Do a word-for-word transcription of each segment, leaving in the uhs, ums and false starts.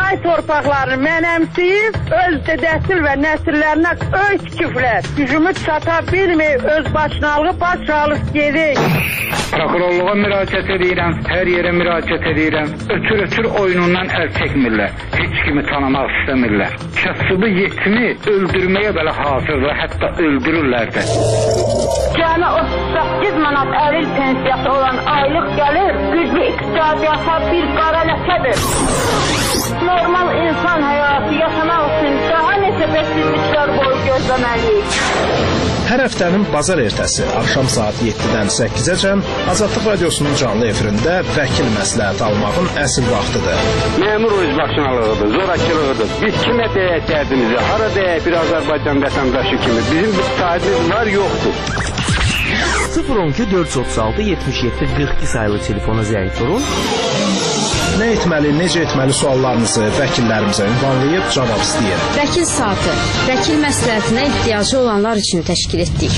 Azərbaycan torpaqlarını mənəmsiyib, öz dəsil və nəsillərinə öz küflər. Gücümü çata bilməyib, öz başınalığı başalıq gedik. Prokurorluğa müraciət edirəm, hər yerə müraciət edirəm. Ötür-ötür oyunundan əl çəkmirlər. Heç kimi tanımaq istəmirlər. Kasıbı yetimi öldürməyə belə hazırlar, hətta öldürürlər də. Cəmi otuz səkkiz manat əril pensiyası olan aylıq gəlir, güclü iqtisadiyyata bir qara ləkədir. Normal insan həyatı yaşamaq üçün daha neçə bəksizliklər boyu gözləməliyik. Hər həftənin bazar ertəsi axşam saat yeddidən səkkizəcən Azadlıq Radiosunun canlı efirində vəkil məsləhət almağın əsl vaxtıdır. Məmur özbaşınalığıdır, zorakılığıdır. Biz kimə deyək dərdimizi, hara deyək bir Azərbaycan vətəndaşı kimi. Bizim bir sahibimiz var, yoxdur. sıfır on iki dörd yüz otuz altı yetmiş yeddi qırx iki sayılı telefona zəng vurun. Nə etməli, necə etməli suallarınızı vəkillərimizə ünvanlayıb cavab istəyir. Vəkil saatı, vəkil məsləhətinə ehtiyacı olanlar üçün təşkil etdik.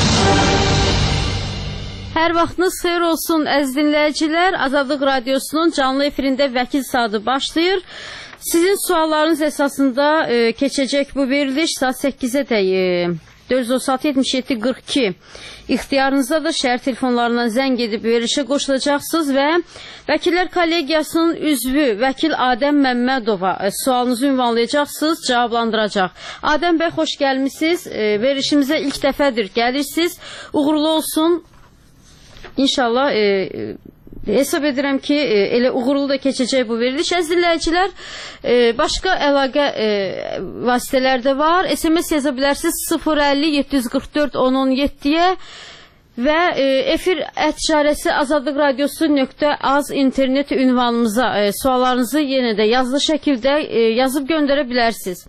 Hər vaxtınız xeyir olsun əziz dinləyicilər. Azadlıq Radiosunun canlı efirində vəkil saatı başlayır. Sizin suallarınız əsasında e, keçəcək bu veriliş saat səkkizədək e, dörd yüz otuz altı yetmiş yeddi qırx iki ixtiyarınızdadır. Şəhər telefonlarından zəng edib verilişə qoşulacaqsınız və Vəkillər Kollegiyasının üzvü vəkil Adəm Məmmədova e, sualınızı ünvanlayacaqsınız, cavablandıracaq. Adəm bəy, xoş gəlmişsiniz. E, verilişimizə ilk dəfədir gəlirsiniz. Uğurlu olsun. İnşallah e, hesab edirəm ki, e, elə uğurlu da keçəcək bu veriliş. Əziz dinləyicilər, e, başqa əlaqə e, vasitələr də var. S M S yaza bilərsiniz sıfır əlli yeddi yüz qırx dörd on on yeddiyə və e, efir ətişarəsi azadlıq radiosu nöqtə az internet ünvanımıza e, suallarınızı yenə də yazılı şəkildə e, yazıb göndərə bilərsiniz.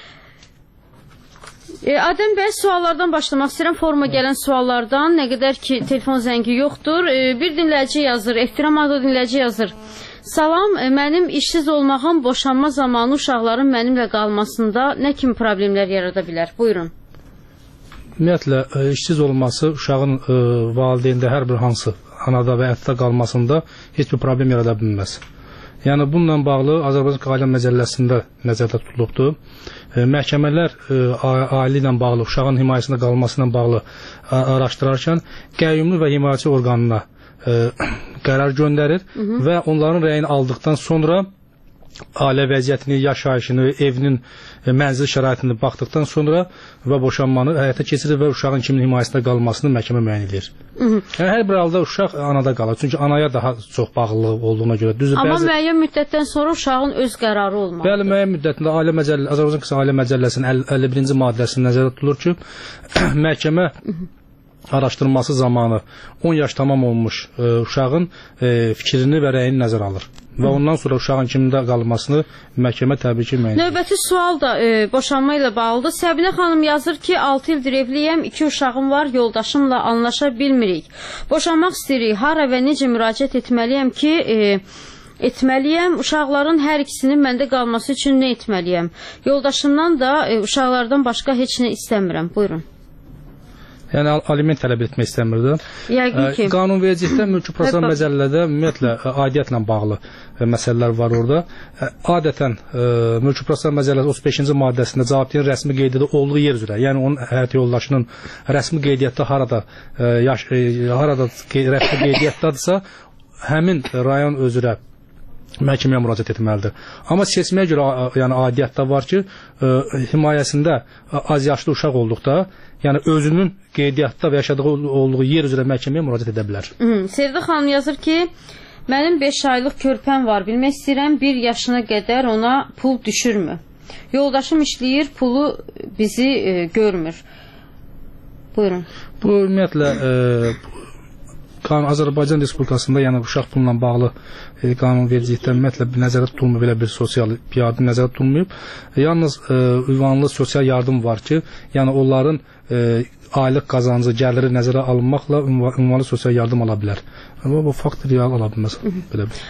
E, Adəm bəy, suallardan başlamaq istəyirəm. Forma gələn suallardan, nə qədər ki telefon zəngi yoxdur. E, bir dinləyici yazır, ehtiram adlı dinləyici yazır. Salam, e, mənim işsiz olmağım boşanma zamanı uşaqların mənimlə qalmasında nə kimi problemlər yarada bilər? Buyurun. Ümumiyyətlə, e, işsiz olması uşağın e, valideyndə hər bir hansı anada və ətdə qalmasında heç bir problem yarada bilməz. Yəni, bununla bağlı Azərbaycan Ailə Məcəlləsində nəzərdə tutulubdur. E, məhkəmələr e, ailə ilə bağlı, uşağın himayəsində qalması ilə bağlı araşdırarkən qəyyumlu və himayəçi orqanına e, qərar göndərir hı -hı. və onların rəyini aldıqdan sonra ailə vəziyyətini, yaşayışını, evinin e, mənzil şəraitini baxdıqdan sonra və boşanmanı həyata keçirir və uşağın kimin himayəsində qalmasını məhkəmə müəyyən edir. Yəni, hər bir halda uşaq anada qalır. Çünki anaya daha çox bağlılığı olduğuna görə. Düzdür, amma bəzi... müəyyən müddətdən sonra uşağın öz qərarı olmalıdır. Bəli, müəyyən müddətində ailə məcəllə, Azərbaycan Qısa Ailə Məcəlləsinin əlli birinci maddəsində nəzərdə tutulur ki, məhkəmə araşdırması zamanı on yaş tamam olmuş e, uşağın e, fikrini və rəyini nəzərə alır. Və ondan sonra uşağın kimdə qalmasını məhkəmə təbii ki müəyyən edir. Növbəti sual da e, boşanma ilə bağlıdır. Səbinə xanım yazır ki, altı ildir evliyəm, iki uşağım var, yoldaşımla anlaşa bilmirik. Boşanmaq istəyirik, hara və necə müraciət etməliyəm ki, e, etməliyəm, uşaqların hər ikisinin məndə qalması üçün nə etməliyəm? Yoldaşımdan da e, uşaqlardan başqa heç nə istəmirəm. Buyurun. Yəni, aliment tələb etmək istəmirdi. Yəqin ki. Qanunvericilikdə, mülki prosessual məcəllədə ümumiyyətlə aidiyyətlə bağlı məsələlər var orada. Adətən mülki prosessual məcəlləsi otuz beşinci maddəsində cavabdehin rəsmi qeydiyyatı olduğu yer üzrə, yəni onun həyat yoldaşının rəsmi qeydiyyatda harada yaş, harada rəsmi qeydiyyatdadırsa, həmin rayon üzrə məhkəməyə müraciət etməlidir. Amma seçməyə görə yəni aidiyyatda var ki, ə, himayəsində az yaşlı uşaq olduqda, yəni özünün qeydiyyatda və yaşadığı olduğu yer üzrə məhkəməyə müraciət edə bilər. Sevda xanım yazır ki, mənim beş aylıq körpəm var, bilmək istəyirəm bir yaşına qədər ona pul düşürmü? Yoldaşım işləyir, pulu bizi e, görmür. Buyurun. Bu ümumiyyətlə e, Azərbaycan Respublikasında yəni uşaq pulla bağlı e, qanunvericilikdə ümumiyyətlə nəzərdə tutulmuyor, belə bir sosial yardım nəzərdə tutulmayıb. E, yalnız e, ünvanlı sosial yardım var ki, yəni onların e, aylıq qazancı, gəliri nəzərə alınmaqla ünvanlı sosial yardım ala bilər. Amma bu fakt real ala bilməz. Belə bir.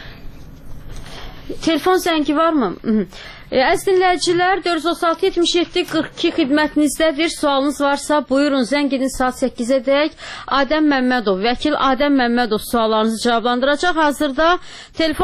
Telefon zəngi varmı? Əziz dinləyicilər, dörd yüz otuz altı yetmiş yeddi qırx iki xidmətinizdədir. Sualınız varsa buyurun, zəng edin saat səkkizədək. Adəm Məmmədov, vəkil Adəm Məmmədov suallarınızı cavablandıracaq. Hazırda telefon